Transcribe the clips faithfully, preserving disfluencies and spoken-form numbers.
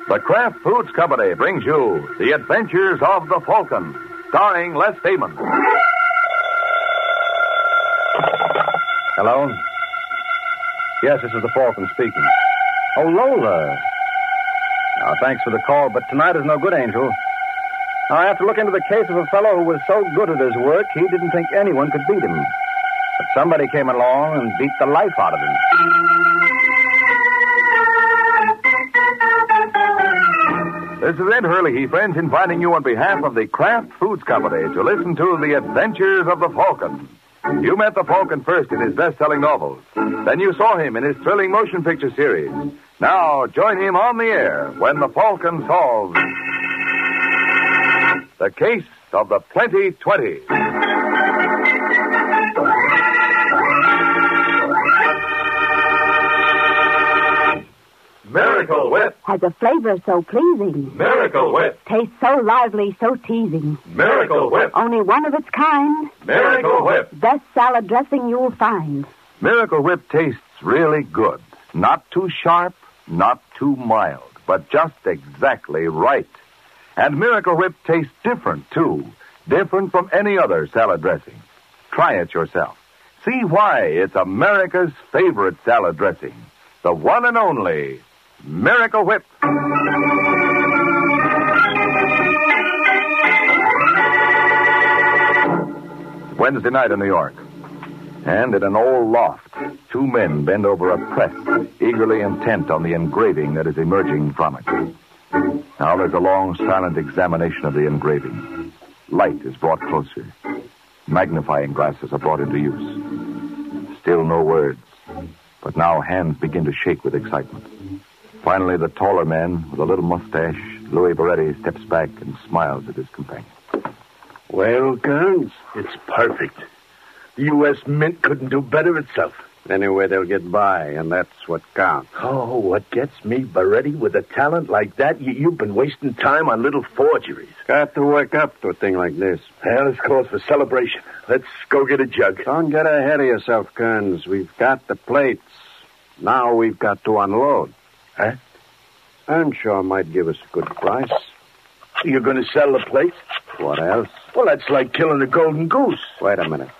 The Kraft Foods Company brings you The Adventures of the Falcon, starring Les Damon. Hello? Yes, this is the Falcon speaking. Oh, Lola. Oh, thanks for the call, but tonight is no good, Angel. Now, I have to look into the case of a fellow who was so good at his work, he didn't think anyone could beat him. But somebody came along and beat the life out of him. This is Ed Hurley, friends, inviting you on behalf of the Kraft Foods Company to listen to The Adventures of the Falcon. You met the Falcon first in his best-selling novels. Then you saw him in his thrilling motion picture series. Now, join him on the air when the Falcon solves the case of the twenty twenty. Miracle Whip. Has a flavor so pleasing. Miracle Whip. Tastes so lively, so teasing. Miracle Whip. Only one of its kind. Miracle Whip. Best salad dressing you'll find. Miracle Whip tastes really good. Not too sharp, not too mild, but just exactly right. And Miracle Whip tastes different, too. Different from any other salad dressing. Try it yourself. See why it's America's favorite salad dressing. The one and only Miracle Whip. Wednesday night in New York. And in an old loft, two men bend over a press, eagerly intent on the engraving that is emerging from it. Now there's a long, silent examination of the engraving. Light is brought closer. Magnifying glasses are brought into use. Still no words. But now hands begin to shake with excitement. Finally, the taller man with a little mustache, Louis Beretti, steps back and smiles at his companion. Well, Kearns, it's perfect. The U S Mint couldn't do better itself. Anyway, they'll get by, and that's what counts. Oh, what gets me, Beretti, with a talent like that, you, you've been wasting time on little forgeries. Got to wake up to a thing like this. Well, this calls for celebration. Let's go get a jug. Don't get ahead of yourself, Kearns. We've got the plates. Now we've got to unload. Huh? Earnshaw might give us a good price. You're going to sell the plates? What else? Well, that's like killing a golden goose. Wait a minute.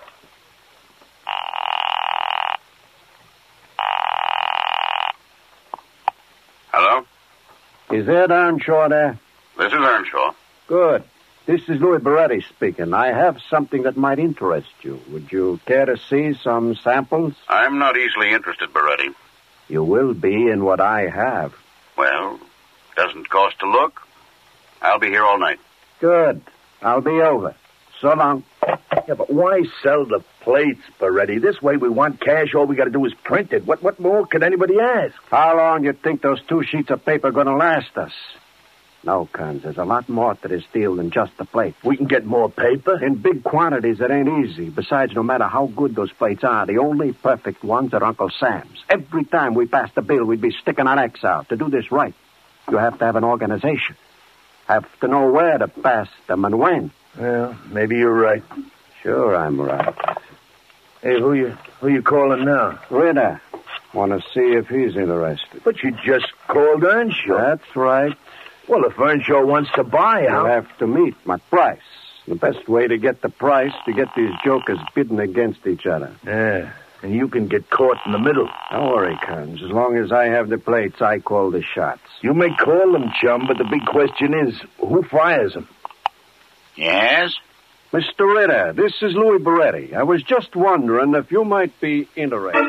Hello? Is Ed Earnshaw there? This is Earnshaw. Good. This is Louis Beretti speaking. I have something that might interest you. Would you care to see some samples? I'm not easily interested, Beretti. You will be in what I have. Well, doesn't cost to look. I'll be here all night. Good. I'll be over. So long. Yeah, but why sell the plates, Beretti? This way we want cash. All we got to do is print it. What what more could anybody ask? How long do you think those two sheets of paper are going to last us? No, Kearns, there's a lot more to this deal than just the plate. We can get more paper? In big quantities, it ain't easy. Besides, no matter how good those plates are, the only perfect ones are Uncle Sam's. Every time we pass the bill, we'd be sticking our necks out. To do this right, you have to have an organization. Have to know where to pass them and when. Well, maybe you're right. Sure, I'm right. Hey, who you who you calling now? Ritter. Want to see if he's interested. But you just called Earnshaw. That's right. Well, if Earnshaw wants to buy, You'll I'll... have to meet my price. The best way to get the price to get these jokers bidding against each other. Yeah, and you can get caught in the middle. Don't worry, Kearns. As long as I have the plates, I call the shots. You may call them, chum, but the big question is, who fires them? Yes? Mister Ritter, this is Louis Beretti. I was just wondering if you might be interested.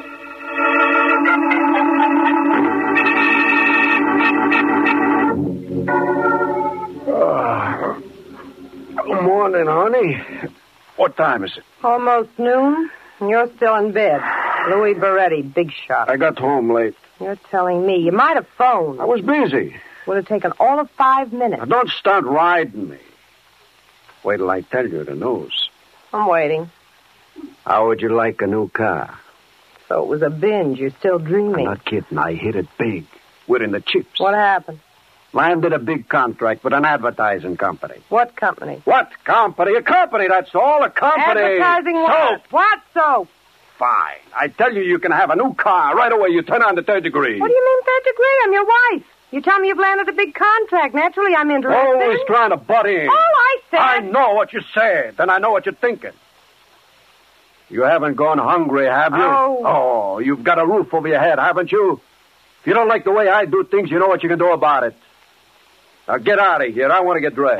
Oh. Good morning, honey. What time is it? Almost noon. And you're still in bed. Louis Beretti, big shot. I got home late. You're telling me. You might have phoned. I was busy. Would have taken all of five minutes. Now, don't start riding me. Wait till I tell you the news. I'm waiting. How would you like a new car? So it was a binge. You're still dreaming. I'm not kidding. I hit it big. We're in the chips. What happened? Landed a big contract with an advertising company. What company? What company? A company, that's all. A company. Advertising what? Soap. What soap? Fine. I tell you, you can have a new car right away. You turn on the third degree. What do you mean third degree? I'm your wife. You tell me you've landed a big contract. Naturally, I'm interested. Always trying to butt in. All I said... I know what you said, and I know what you're thinking. You haven't gone hungry, have you? Oh. Oh, you've got a roof over your head, haven't you? If you don't like the way I do things, you know what you can do about it. Now get out of here. I want to get dressed.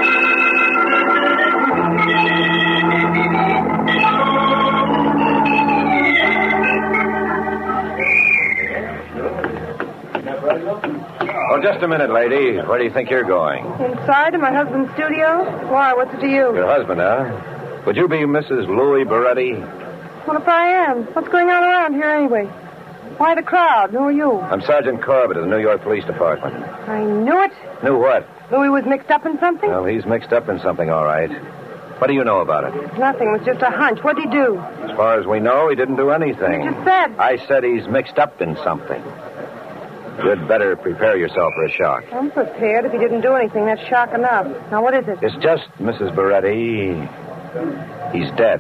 Oh, just a minute, lady. Where do you think you're going? Inside in my husband's studio? Why, what's it to you? Your husband, huh? Would you be Missus Louis Beretti? What if I am? What's going on around here anyway? Why the crowd? Who are you? I'm Sergeant Corbett of the New York Police Department. I knew it. Knew what? Louis was mixed up in something? Well, he's mixed up in something, all right. What do you know about it? Nothing. It was just a hunch. What'd he do? As far as we know, he didn't do anything. You just said. I said he's mixed up in something. You'd better prepare yourself for a shock. I'm prepared. If he didn't do anything, that's shock enough. Now, what is it? It's just, Missus Beretti, he's dead.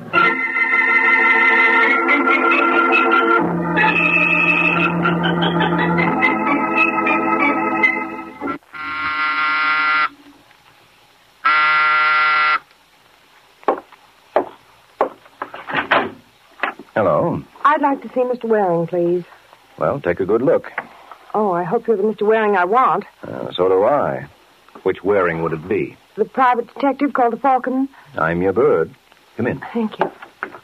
Hello. I'd like to see Mister Waring, please. Well, take a good look. Oh, I hope you're the Mister Waring I want. Uh, so do I. Which Waring would it be? The private detective called the Falcon. I'm your bird. Come in. Thank you.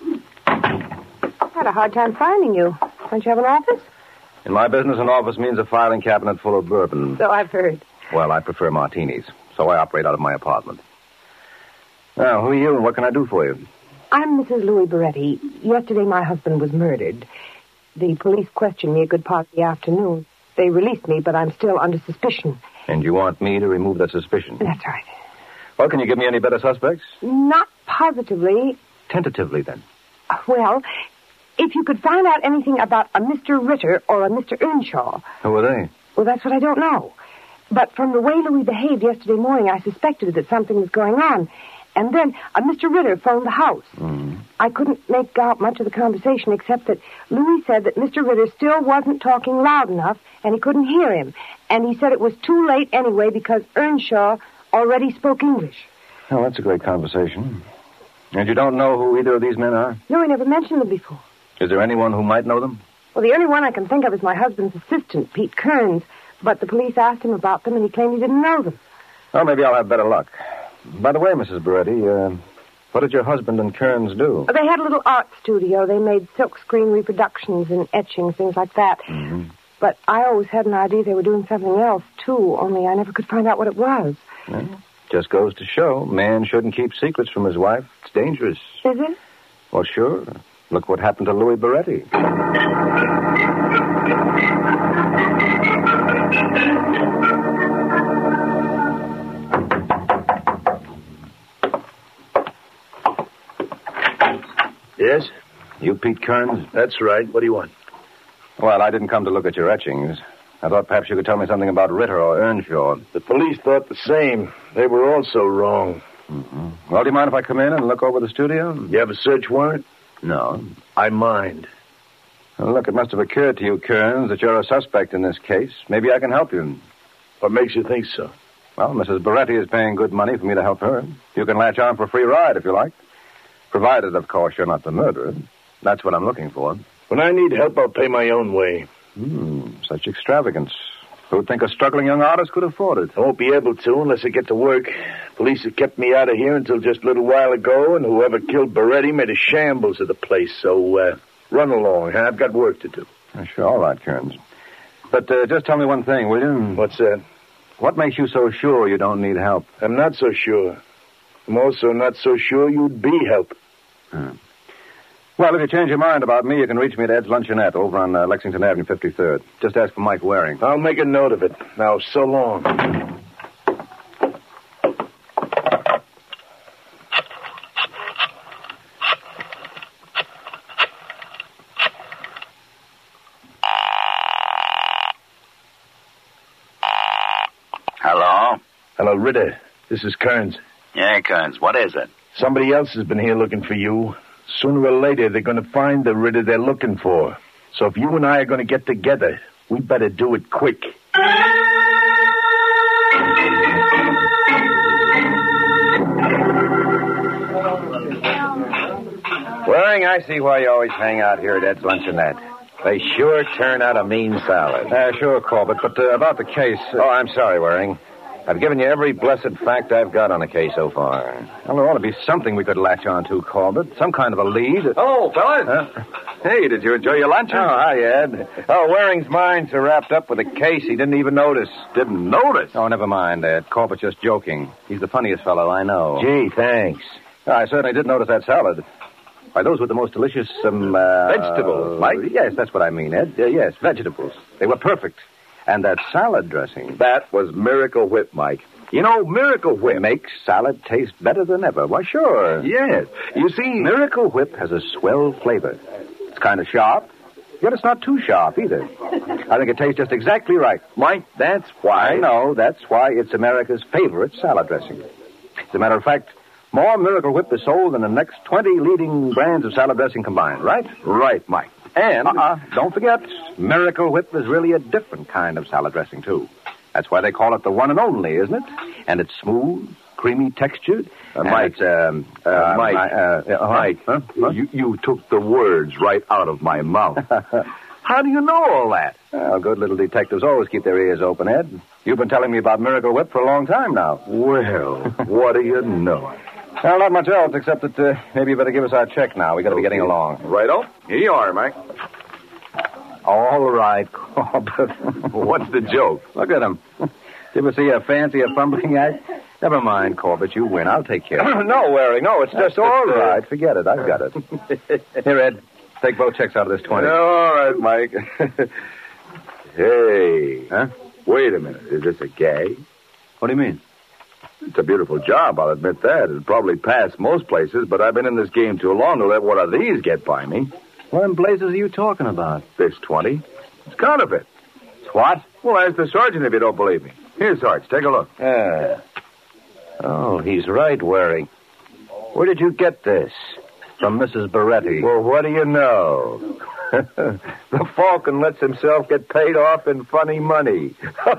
I had a hard time finding you. Don't you have an office? In my business, an office means a filing cabinet full of bourbon. So I've heard. Well, I prefer martinis, so I operate out of my apartment. Now, who are you and what can I do for you? I'm Missus Louis Beretti. Yesterday, my husband was murdered. The police questioned me a good part of the afternoon. They released me, but I'm still under suspicion. And you want me to remove that suspicion? That's right. Well, can you give me any better suspects? Not positively. Tentatively, then. Well, if you could find out anything about a Mister Ritter or a Mister Earnshaw. Who are they? Well, that's what I don't know. But from the way Louis behaved yesterday morning, I suspected that something was going on. And then a Mister Ritter phoned the house. Mm. I couldn't make out much of the conversation except that Louis said that Mister Ritter still wasn't talking loud enough and he couldn't hear him. And he said it was too late anyway because Earnshaw already spoke English. Oh, that's a great conversation. And you don't know who either of these men are? No, he never mentioned them before. Is there anyone who might know them? Well, the only one I can think of is my husband's assistant, Pete Kearns. But the police asked him about them and he claimed he didn't know them. Well, maybe I'll have better luck. By the way, Missus Beretti, uh, what did your husband and Kearns do? They had a little art studio. They made silkscreen reproductions and etchings, things like that. Mm-hmm. But I always had an idea they were doing something else, too, only I never could find out what it was. Well, just goes to show, man shouldn't keep secrets from his wife. It's dangerous. Is it? Well, sure. Look what happened to Louis Beretti. Yes? You Pete Kearns? That's right. What do you want? Well, I didn't come to look at your etchings. I thought perhaps you could tell me something about Ritter or Earnshaw. The police thought the same. They were also wrong. Mm-hmm. Well, do you mind if I come in and look over the studio? You have a search warrant? No. I mind. Well, look, it must have occurred to you, Kearns, that you're a suspect in this case. Maybe I can help you. What makes you think so? Well, Missus Beretti is paying good money for me to help her. You can latch on for a free ride if you like. Provided, of course, you're not the murderer. That's what I'm looking for. When I need help, I'll pay my own way. Hmm, such extravagance. Who'd think a struggling young artist could afford it? I won't be able to unless I get to work. Police have kept me out of here until just a little while ago, and whoever killed Beretti made a shambles of the place. So, uh, run along. Huh? I've got work to do. Uh, sure, all right, Kearns. But uh, just tell me one thing, will you? What's that? What makes you so sure you don't need help? I'm not so sure. I'm also not so sure you'd be help. Hmm. Well, if you change your mind about me, you can reach me at Ed's Luncheonette over on uh, Lexington Avenue, fifty-third. Just ask for Mike Waring. I'll make a note of it. Now, so long. Hello? Hello, Ritter. This is Kearns. Yeah, Kearns. What is it? Somebody else has been here looking for you. Sooner or later, they're going to find the Ritter they're looking for. So if you and I are going to get together, we better do it quick. Waring, I see why you always hang out here at Ed's Luncheonette. They sure turn out a mean salad. Uh, sure, Corbett, but uh, about the case... Uh... Oh, I'm sorry, Waring. I've given you every blessed fact I've got on the case so far. Well, there ought to be something we could latch on to, Corbett. Some kind of a lead. Oh, fellas. Huh? Hey, did you enjoy your lunch? Oh, hi, Ed. Oh, Waring's mind's are wrapped up with a case he didn't even notice. Didn't notice? Oh, never mind, Ed. Corbett's just joking. He's the funniest fellow I know. Gee, thanks. I certainly did notice that salad. Why, those were the most delicious, um, uh... Vegetables, Mike? Yes, that's what I mean, Ed. Uh, yes, vegetables. They were perfect. And that salad dressing... That was Miracle Whip, Mike. You know, Miracle Whip... makes salad taste better than ever. Why, sure. Yes. You see... Miracle Whip has a swell flavor. It's kind of sharp, yet it's not too sharp either. I think it tastes just exactly right. Mike, that's why... I know. That's why it's America's favorite salad dressing. As a matter of fact... More Miracle Whip is sold than the next twenty leading brands of salad dressing combined, right? Right, Mike. And, uh-uh, don't forget, Miracle Whip is really a different kind of salad dressing, too. That's why they call it the one and only, isn't it? And it's smooth, creamy textured. Uh, Mike, it's, um, uh, uh, Mike, my, uh, uh, Mike, huh? Huh? You, you took the words right out of my mouth. How do you know all that? Well, good little detectives always keep their ears open, Ed. You've been telling me about Miracle Whip for a long time now. Well, what do you know? Well, not much else, except that uh, maybe you better give us our check now. We got to be getting along. Righto. Here you are, Mike. All right, Corbett. What's the joke? Look at him. Did you ever see a fancier fumbling act? Never mind, Corbett. You win. I'll take care of it. No, Waring. No, it's just... That's all that, uh... right. Forget it. I've got it. Here, Ed. Take both checks out of this twenty. All right, Mike. Hey. Huh? Wait a minute. Is this a gag? What do you mean? It's a beautiful job, I'll admit that. It'd probably pass most places, but I've been in this game too long to let one of these get by me. What in blazes are you talking about? This twenty. It's counterfeit. It's what? Well, ask the sergeant if you don't believe me. Here, Sarge, take a look. Yeah. Oh, he's right, Waring. Where did you get this? From Missus Beretti. Well, what do you know? The Falcon lets himself get paid off in funny money.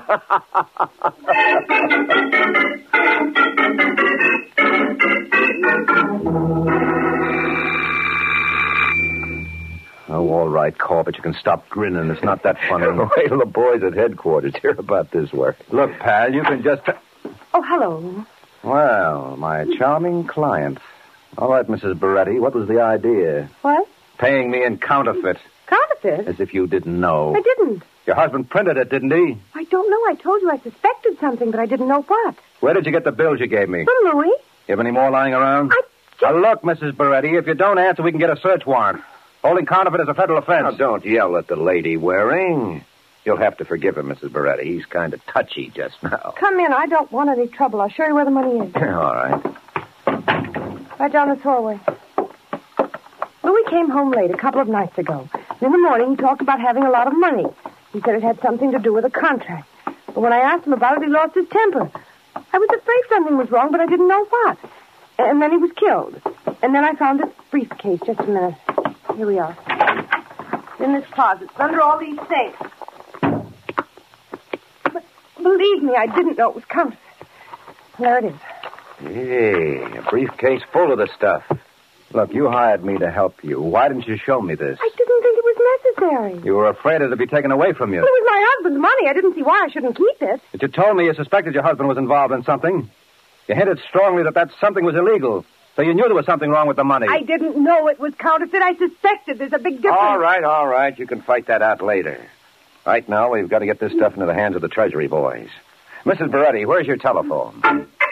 Oh, all right, Corbett. You can stop grinning. It's not that funny. Wait till the boys at headquarters hear about this work. Look, pal, you can just... Oh, hello. Well, my charming client. All right, Missus Beretti, what was the idea? What? Paying me in counterfeit. Counterfeit? As if you didn't know. I didn't. Your husband printed it, didn't he? I don't know. I told you I suspected something, but I didn't know what. Where did you get the bills you gave me? From Louis. You have any more lying around? I just... Now, look, Missus Beretti, if you don't answer, we can get a search warrant. Holding counterfeit is a federal offense. Now, don't yell at the lady, Waring. You'll have to forgive him, Missus Beretti. He's kind of touchy just now. Come in. I don't want any trouble. I'll show you where the money is. All right. Right down this hallway. Louis came home late a couple of nights ago. And in the morning, he talked about having a lot of money. He said it had something to do with a contract. But when I asked him about it, he lost his temper. I was afraid something was wrong, but I didn't know what. And then he was killed. And then I found this briefcase. Just a minute. Here we are. It's in this closet. It's under all these things. But believe me, I didn't know it was counterfeit. There it is. Hey, a briefcase full of the stuff. Look, you hired me to help you. Why didn't you show me this? I didn't think it was necessary. You were afraid it'd be taken away from you. Well, it was my husband's money. I didn't see why I shouldn't keep it. But you told me you suspected your husband was involved in something. You hinted strongly that that something was illegal. So you knew there was something wrong with the money. I didn't know it was counterfeit. I suspected. There's a big difference. All right, all right. You can fight that out later. Right now, we've got to get this stuff into the hands of the Treasury boys. Missus Beretti, where's your telephone?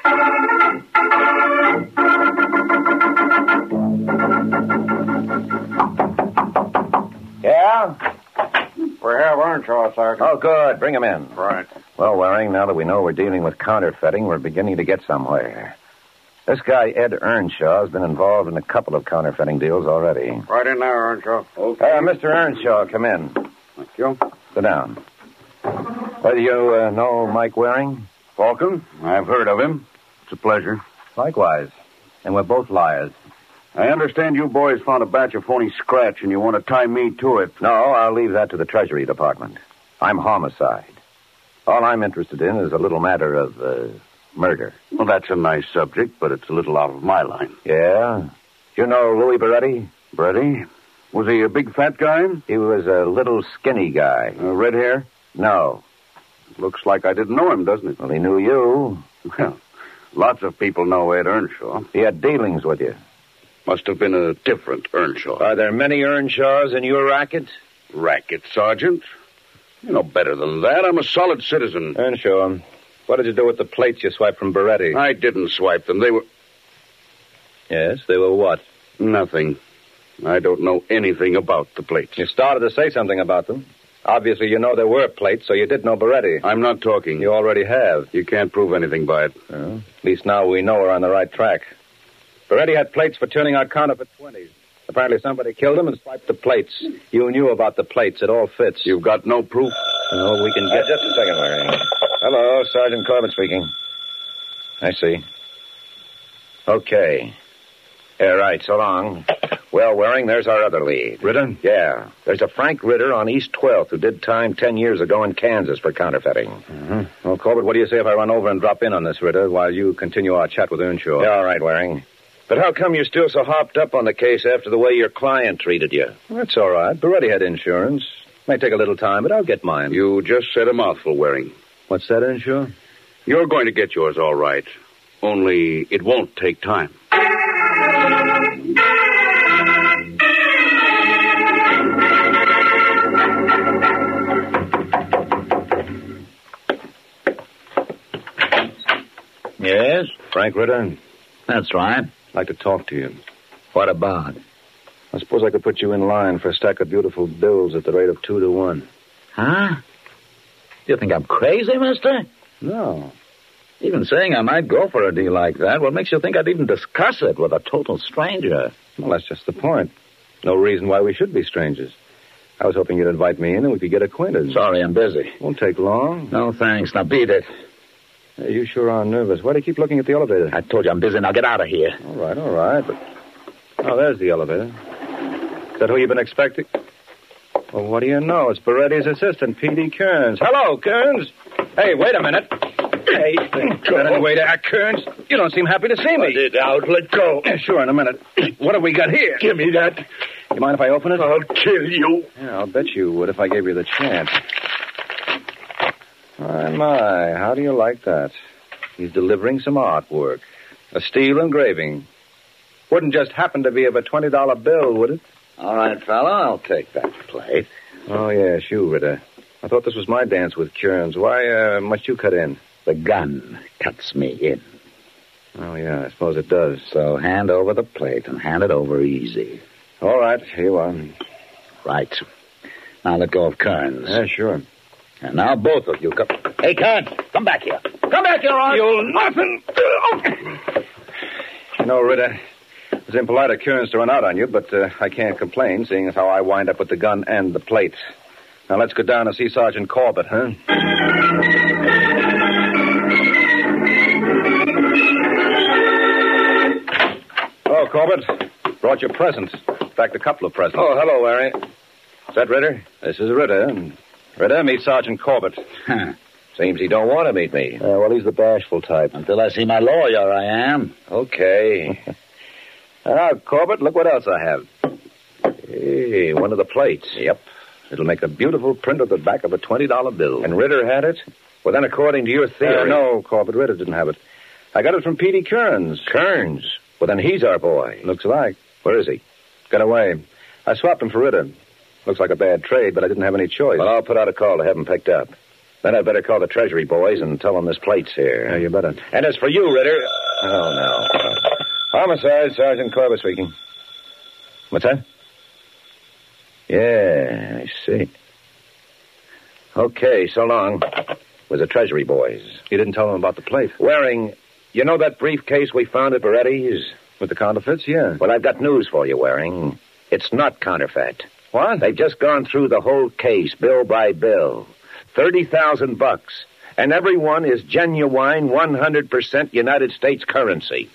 Yeah? We have Earnshaw, Sergeant. Oh, good. Bring him in. Right. Well, Waring, now that we know we're dealing with counterfeiting, we're beginning to get somewhere. This guy, Ed Earnshaw, has been involved in a couple of counterfeiting deals already. Right in there, Earnshaw. Okay. Uh, Mister Earnshaw, come in. Thank you. Sit down. Well, do you uh, know Mike Waring? Falcon? I've heard of him. It's a pleasure. Likewise. And we're both liars. I understand you boys found a batch of phony scratch and you want to tie me to it. No, I'll leave that to the Treasury Department. I'm homicide. All I'm interested in is a little matter of uh, murder. Well, that's a nice subject, but it's a little out of my line. Yeah? You know Louis Beretti? Brady? Was he a big fat guy? He was a little skinny guy. Uh, red hair? No. Looks like I didn't know him, doesn't it? Well, he knew you. Well, lots of people know Ed Earnshaw. He had dealings with you. Must have been a different Earnshaw. Are there many Earnshaws in your racket? Racket, Sergeant? You know better than that. I'm a solid citizen. Earnshaw, what did you do with the plates you swiped from Beretti? I didn't swipe them. They were... Yes, they were what? Nothing. I don't know anything about the plates. You started to say something about them. Obviously, you know there were plates, so you did know Beretti. I'm not talking. You already have. You can't prove anything by it. Well, at least now we know we're on the right track. Beretti had plates for turning out counterfeit twenties. Apparently somebody killed him and swiped the plates. You knew about the plates. It all fits. You've got no proof? No, we can get... Uh, just a second, Larry. Hello, Sergeant Corbett speaking. I see. Okay. Yeah, right, so long. Well, Waring, there's our other lead. Ritter? Yeah. There's a Frank Ritter on East twelfth who did time ten years ago in Kansas for counterfeiting. Mm-hmm. Well, Corbett, what do you say if I run over and drop in on this, Ritter, while you continue our chat with Earnshaw? Yeah, all right, Waring. But how come you're still so hopped up on the case after the way your client treated you? Well, that's all right. Beretti had insurance. May take a little time, but I'll get mine. You just said a mouthful, Waring. What's that, Earnshaw? You're going to get yours all right. Only it won't take time. Yes? Frank Ritter, That's right. I'd like to talk to you. What about? I suppose I could put you in line for a stack of beautiful bills at the rate of two to one. Huh? You think I'm crazy, mister? No. Even saying I might go for a deal like that, what makes you think I'd even discuss it with a total stranger? Well, that's just the point. No reason why we should be strangers. I was hoping you'd invite me in and we could get acquainted. Sorry, I'm busy. Won't take long. No, thanks. Now beat it. Hey, you sure are nervous. Why do you keep looking at the elevator? I told you I'm busy. Now get out of here. All right, all right, but... Oh, there's the elevator. Is that who you've been expecting? Well, what do you know? It's Beretti's assistant, P D Kearns. Hello, Kearns. Hey, wait a minute. Hey, get any way there, Kearns. You don't seem happy to see me. Let it out. Let go. Yeah, sure, in a minute. What have we got here? Give me that. You mind if I open it? I'll kill you. Yeah, I'll bet you would if I gave you the chance. My, my, how do you like that? He's delivering some artwork. A steel engraving. Wouldn't just happen to be of a twenty dollar bill, would it? All right, fella, I'll take that plate. Oh, yes, you, Ritter. I thought this was my dance with Kearns. Why uh, must you cut in? The gun cuts me in. Oh, yeah, I suppose it does. So hand over the plate and hand it over easy. All right, here you are. Right. Now let go of Kearns. Yeah, sure. And now both of you come... Hey, Kearns, come back here. Come back here, Art. You'll nothing. You know, Ritter, it was impolite of Kearns to run out on you, but uh, I can't complain, seeing as how I wind up with the gun and the plate. Now let's go down and see Sergeant Corbett, huh? Hello, Corbett. Brought you presents. In fact, a couple of presents. Oh, hello, Larry. Is that Ritter? This is Ritter. And Ritter, meet Sergeant Corbett. Huh. Seems he don't want to meet me. Uh, well, he's the bashful type. Until I see my lawyer, I am. Okay. Now, Corbett, look what else I have. Hey, one of the plates. Yep. It'll make a beautiful print of the back of a twenty dollar bill. And Ritter had it? Well, then, according to your theory... Uh, no, Corbett, Ritter didn't have it. I got it from P D Kearns. Kearns? Well, then he's our boy. Looks like. Where is he? Got away. I swapped him for Ritter. Looks like a bad trade, but I didn't have any choice. Well, I'll put out a call to have him picked up. Then I'd better call the Treasury boys and tell them this plate's here. Yeah, you better. And as for you, Ritter... Oh, no. Uh, Homicide, Sergeant Corbett speaking. What's that? Yeah, I see. Okay, so long. With the Treasury boys. You didn't tell them about the plate. Waring, you know that briefcase we found at Beretti's? With the counterfeits, yeah. Well, I've got news for you, Waring. It's not counterfeit. What? They've just gone through the whole case, bill by bill. Thirty thousand bucks. And every one is genuine, one hundred percent United States currency.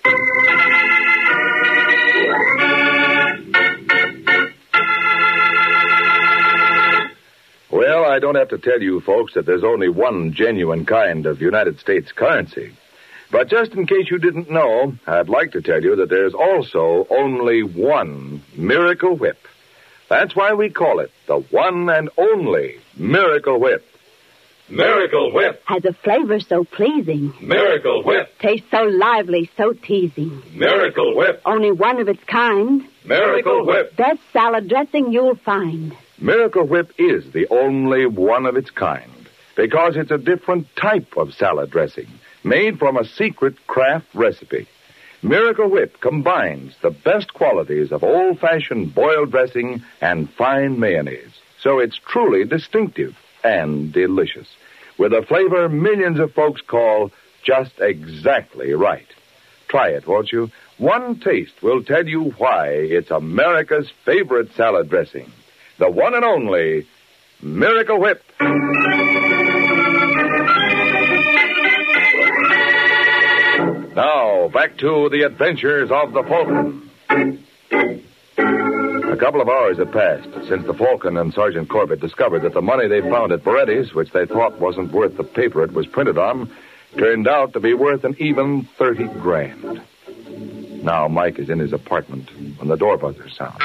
Well, I don't have to tell you folks that there's only one genuine kind of United States currency. But just in case you didn't know, I'd like to tell you that there's also only one Miracle Whip. That's why we call it the one and only Miracle Whip. Miracle Whip. Has a flavor so pleasing. Miracle Whip. Tastes so lively, so teasing. Miracle Whip. Only one of its kind. Miracle Whip. Best salad dressing you'll find. Miracle Whip is the only one of its kind because it's a different type of salad dressing made from a secret craft recipe. Miracle Whip combines the best qualities of old-fashioned boiled dressing and fine mayonnaise, so it's truly distinctive and delicious, with a flavor millions of folks call just exactly right. Try it, won't you? One taste will tell you why it's America's favorite salad dressing. The one and only Miracle Whip. Now, back to the adventures of the Falcon. A couple of hours had passed since the Falcon and Sergeant Corbett discovered that the money they found at Beretti's, which they thought wasn't worth the paper it was printed on, turned out to be worth an even thirty grand. Now Mike is in his apartment when the door buzzer sounds.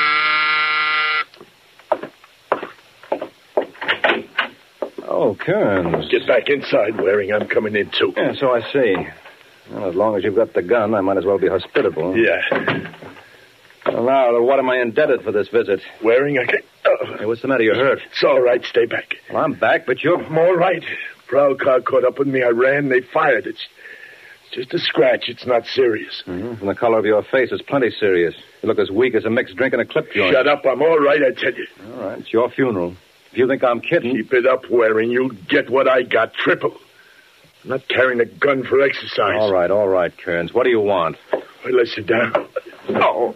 Oh, Kearns. Get back inside, Waring. I'm coming in, too. Yeah, so I see. Well, as long as you've got the gun, I might as well be hospitable. Yeah. Well, now, what am I indebted for this visit? Waring, I can't... Oh. Hey, what's the matter? You're hurt. It's all right. Stay back. Well, I'm back, but you're... I'm all right. Prowl car caught up with me. I ran. They fired. It's, it's just a scratch. It's not serious. Mm-hmm. From the color of your face, it's plenty serious. You look as weak as a mixed drink in a clip joint. Shut up. I'm all right, I tell you. All right. It's your funeral. If you think I'm kidding... Keep it up, Waring. You'll get what I got. Triple. I'm not carrying a gun for exercise. All right, all right, Kearns. What do you want? Well, let's sit down. Oh.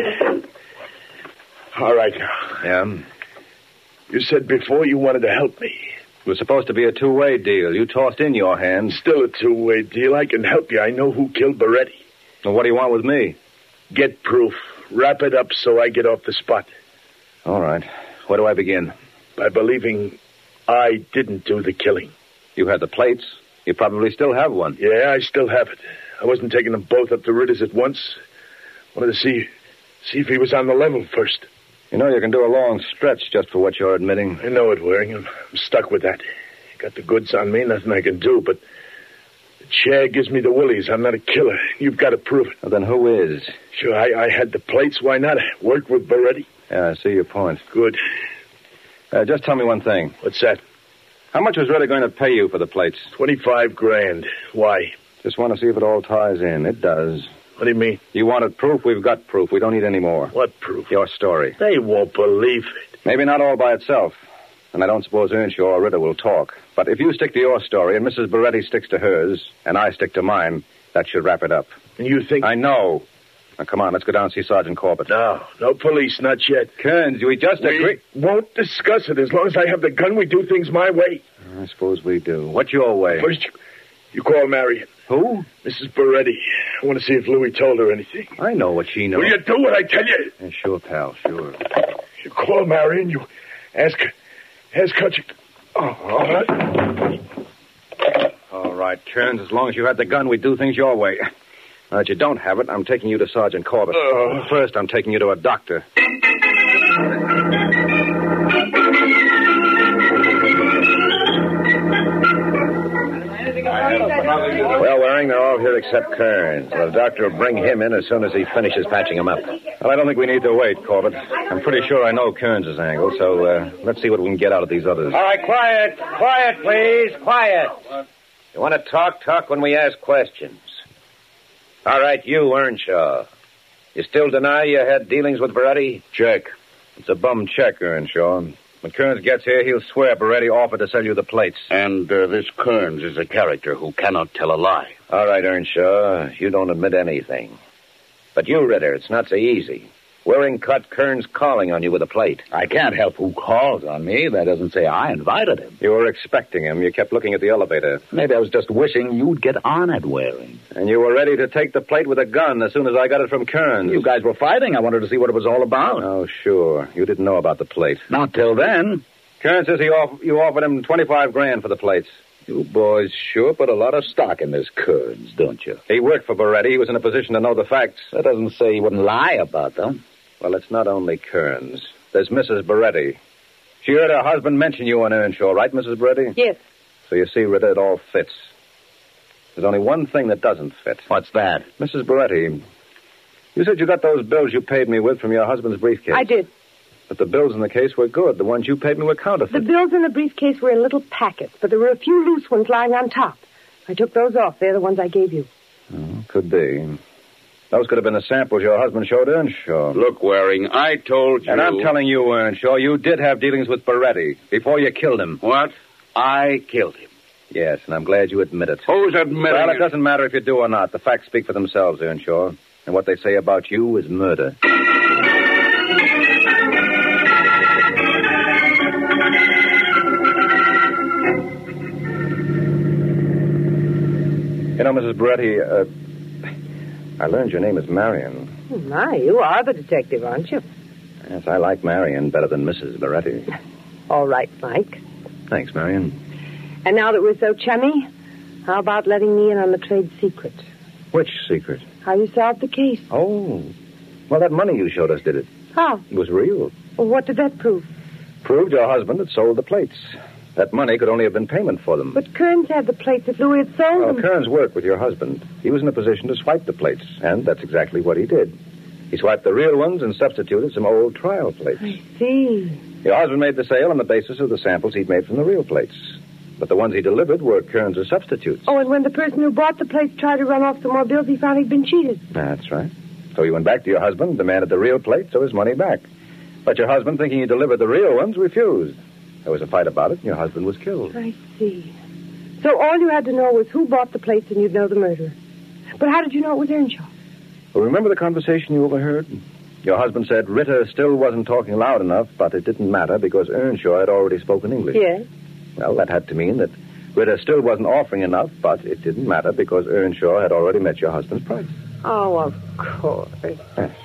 All right now. Yeah? You said before you wanted to help me. It was supposed to be a two-way deal. You tossed in your hand. Still a two-way deal. I can help you. I know who killed Beretti. Well, what do you want with me? Get proof. Wrap it up so I get off the spot. All right. Where do I begin? By believing I didn't do the killing. You had the plates. You probably still have one. Yeah, I still have it. I wasn't taking them both up to Ritter's at once. Wanted to see see if he was on the level first. You know, you can do a long stretch just for what you're admitting. I know it, Waring. I'm, I'm stuck with that. Got the goods on me, nothing I can do, but the chair gives me the willies. I'm not a killer. You've got to prove it. Well, then who is? Sure, I, I had the plates. Why not? I worked with Beretti. Yeah, I see your point. Good. Uh, just tell me one thing. What's that? How much was Ritter going to pay you for the plates? Twenty-five grand. Why? Just want to see if it all ties in. It does. What do you mean? You wanted proof? We've got proof. We don't need any more. What proof? Your story. They won't believe it. Maybe not all by itself. And I don't suppose Earnshaw or Ritter will talk. But if you stick to your story and Missus Beretti sticks to hers and I stick to mine, that should wrap it up. And you think... I know. Now, come on, let's go down and see Sergeant Corbett. No, no police, not yet. Kearns, we just we agree... won't discuss it. As long as I have the gun, we do things my way. I suppose we do. What's your way? First, you, you call Marion. Who? Missus Beretti. I want to see if Louis told her anything. I know what she knows. Will you do what I tell you? Yeah, sure, pal, sure. You call Marion, you ask her, ask her... To... Oh, all right. All right, Kearns, as long as you had the gun, we'd do things your way. Now that you don't have it, I'm taking you to Sergeant Corbett. Uh... First, I'm taking you to a doctor. Well, Waring, they're all here except Kearns. The doctor will bring him in as soon as he finishes patching him up. Well, I don't think we need to wait, Corbett. I'm pretty sure I know Kearns' angle, so uh, let's see what we can get out of these others. All right, quiet. Quiet, please. Quiet. You want to talk, talk when we ask questions. All right, you, Earnshaw. You still deny you had dealings with Beretti? Check. It's a bum check, Earnshaw. When Kearns gets here, he'll swear Beretti offered to sell you the plates. And uh, this Kearns is a character who cannot tell a lie. All right, Earnshaw, you don't admit anything. But you, Ritter, it's not so easy. Waring cut Kearns calling on you with a plate. I can't help who calls on me. That doesn't say I invited him. You were expecting him. You kept looking at the elevator. Maybe I was just wishing you'd get on it, Waring. And you were ready to take the plate with a gun as soon as I got it from Kearns. You guys were fighting. I wanted to see what it was all about. Oh, sure. You didn't know about the plate. Not till then. Kearns says he off- you offered him twenty-five grand for the plates. You boys sure put a lot of stock in this Kearns, don't you? He worked for Beretti. He was in a position to know the facts. That doesn't say he wouldn't lie about them. Well, it's not only Kearns. There's Missus Beretti. She heard her husband mention you on Earnshaw, right, Missus Beretti? Yes. So you see, Rita, it all fits. There's only one thing that doesn't fit. What's that? Missus Beretti, you said you got those bills you paid me with from your husband's briefcase. I did. But the bills in the case were good. The ones you paid me were counterfeit. The bills in the briefcase were in little packets, but there were a few loose ones lying on top. I took those off. They're the ones I gave you. Oh, could be. Those could have been the samples your husband showed Earnshaw. Look, Waring, I told you... And I'm telling you, Earnshaw, you did have dealings with Beretti before you killed him. What? I killed him. Yes, and I'm glad you admit it. Who's admitting Well, it it? doesn't matter if you do or not. The facts speak for themselves, Earnshaw. And what they say about you is murder. You know, Missus Beretti, uh, I learned your name is Marion. Oh, my, you are the detective, aren't you? Yes, I like Marion better than Missus Beretti. All right, Mike. Thanks, Marion. And now that we're so chummy, how about letting me in on the trade secret? Which secret? How you solved the case. Oh. Well, that money you showed us did it. How? It was real. Well, what did that prove? Proved your husband had sold the plates. That money could only have been payment for them. But Kearns had the plates that Louis had sold Well, them. Kearns worked with your husband. He was in a position to swipe the plates, and that's exactly what he did. He swiped the real ones and substituted some old trial plates. I see. Your husband made the sale on the basis of the samples he'd made from the real plates. But the ones he delivered were Kearns' substitutes. Oh, and when the person who bought the plates tried to run off some more bills, he found he'd been cheated. That's right. So he went back to your husband, demanded the real plates, so his money back. But your husband, thinking he delivered the real ones, refused. There was a fight about it, and your husband was killed. I see. So all you had to know was who bought the plates, and you'd know the murderer. But how did you know it was Earnshaw? Well, remember the conversation you overheard? Your husband said Ritter still wasn't talking loud enough, but it didn't matter because Earnshaw had already spoken English. Yes. Well, that had to mean that Ritter still wasn't offering enough, but it didn't matter because Earnshaw had already met your husband's price. Oh, of course. Yes.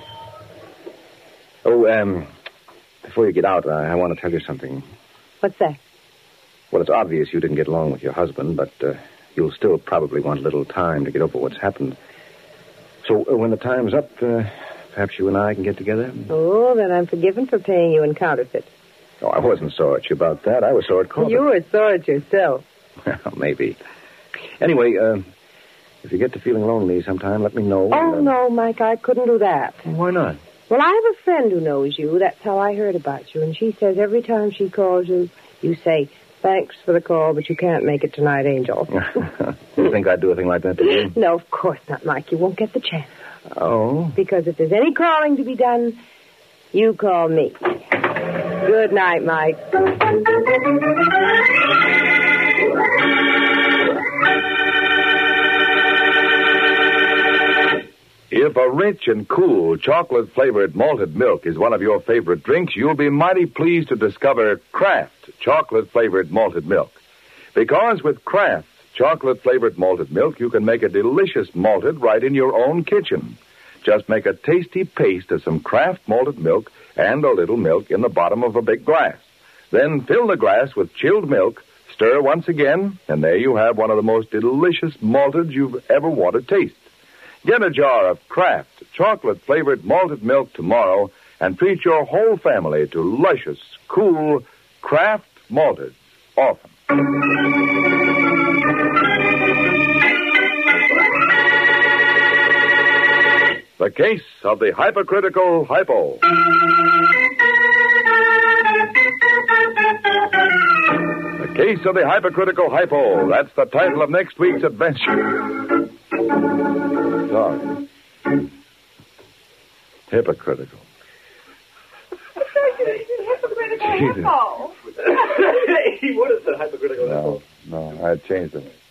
Oh, um, before you get out, I, I want to tell you something. What's that? Well, it's obvious you didn't get along with your husband, but uh, you'll still probably want a little time to get over what's happened. So uh, when the time's up, uh, perhaps you and I can get together? Oh, then I'm forgiven for paying you in counterfeit. Oh, I wasn't sore at you about that. I was sore at Corbett. You were sore at yourself. Well, maybe. Anyway, uh, if you get to feeling lonely sometime, let me know. Oh, and, uh, no, Mike, I couldn't do that. Why not? Well, I have a friend who knows you. That's how I heard about you. And she says every time she calls you, you say, thanks for the call, but you can't make it tonight, Angel. You think I'd do a thing like that to you? No, of course not, Mike. You won't get the chance. Oh? Because if there's any calling to be done, you call me. Good night, Mike. If a rich and cool chocolate-flavored malted milk is one of your favorite drinks, you'll be mighty pleased to discover Kraft chocolate-flavored malted milk. Because with Kraft chocolate-flavored malted milk, you can make a delicious malted right in your own kitchen. Just make a tasty paste of some Kraft malted milk and a little milk in the bottom of a big glass. Then fill the glass with chilled milk, stir once again, and there you have one of the most delicious malteds you've ever wanted to taste. Get a jar of Kraft chocolate-flavored malted milk tomorrow and treat your whole family to luscious, cool Kraft malteds often. The case of the hypocritical hypo. The case of the hypocritical hypo. That's the title of next week's adventure. Sorry. Hypocritical. Hypocritical hypo. Hey, what is the hypocritical hypo? No, no, I changed it.